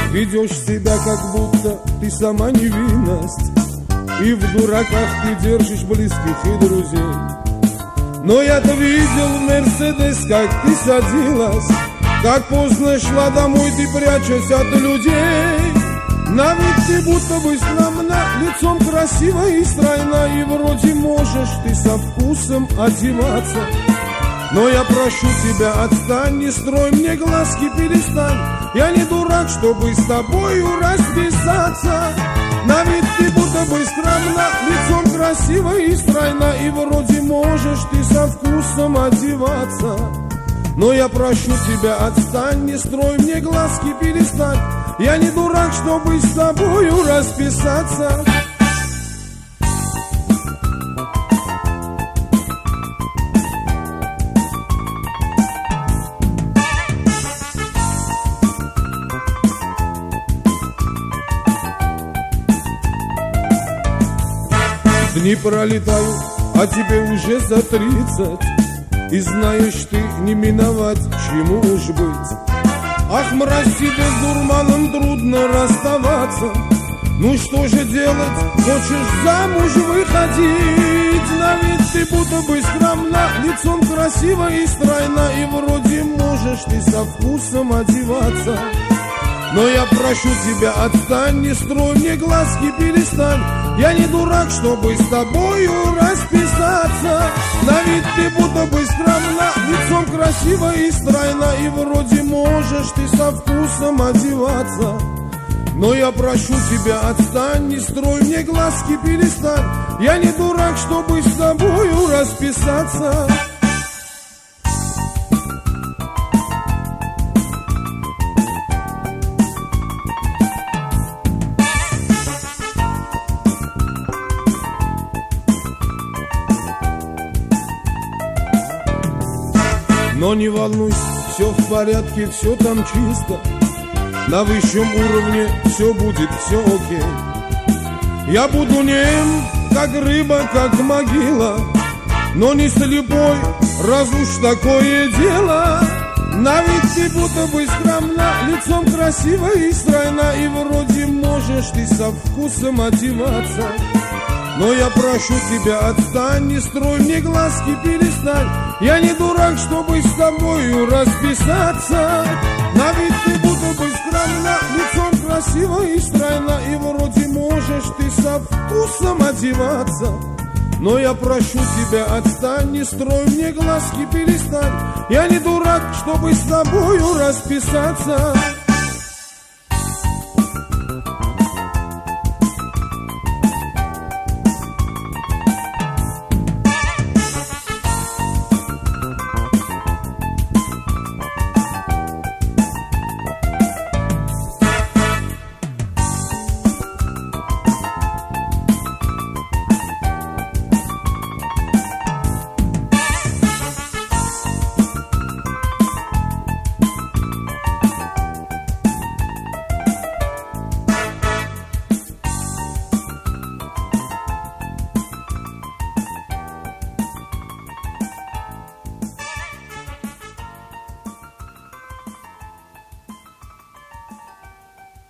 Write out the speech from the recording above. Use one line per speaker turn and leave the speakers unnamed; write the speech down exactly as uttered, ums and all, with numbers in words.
Ведешь себя, как будто ты сама невинность, и в дураках ты держишь близких и друзей. Но я-то видел в Мерседес, как ты садилась, как поздно шла домой ты, прячась от людей. На вид ты будто бы скромна, лицом красиво и стройна, и вроде можешь ты со вкусом одеваться. Но я прошу тебя, отстань, не строй мне глазки, перестань. Я не дурак, чтобы с тобою расписаться. На вид ты будто бы скромна, лицом красиво и стройна, и вроде можешь ты со вкусом одеваться. Но я прошу тебя, отстань, не строй мне глазки, перестань. Я не дурак, чтобы с тобою расписаться. Дни пролетают, а тебе уже за тридцать, и знаешь ты, не миновать, чему уж быть. Ах, мразь, тебе с дурманом трудно расставаться. Ну что же делать, хочешь замуж выходить? На вид ты будто бы скромна, лицом красиво и стройна, и вроде можешь ты со вкусом одеваться. Но я прошу тебя, отстань, не строй мне глазки, перестань. Я не дурак, чтобы с тобою расписаться. На вид ты будто бы скромна, лицом красиво и стройна, и вроде можешь ты со вкусом одеваться. Но я прошу тебя, отстань, не строй мне глазки, перестань. Я не дурак, чтобы с тобою расписаться. Но не волнуйся, все в порядке, все там чисто. На высшем уровне все будет, все окей. Я буду нем, как рыба, как могила, но не слепой, раз уж такое дело. На вид ты будто бы скромна, лицом красиво и стройна, и вроде можешь ты со вкусом одеваться. Но я прошу тебя, отстань, не строй мне глазки, перестань. Я не дурак, чтобы с тобою расписаться. На вид ты будто бы скромна, лицом красиво и стройна, и вроде можешь ты со вкусом одеваться. Но я прошу тебя, отстань, не строй мне глазки, перестань. Я не дурак, чтобы с тобою расписаться.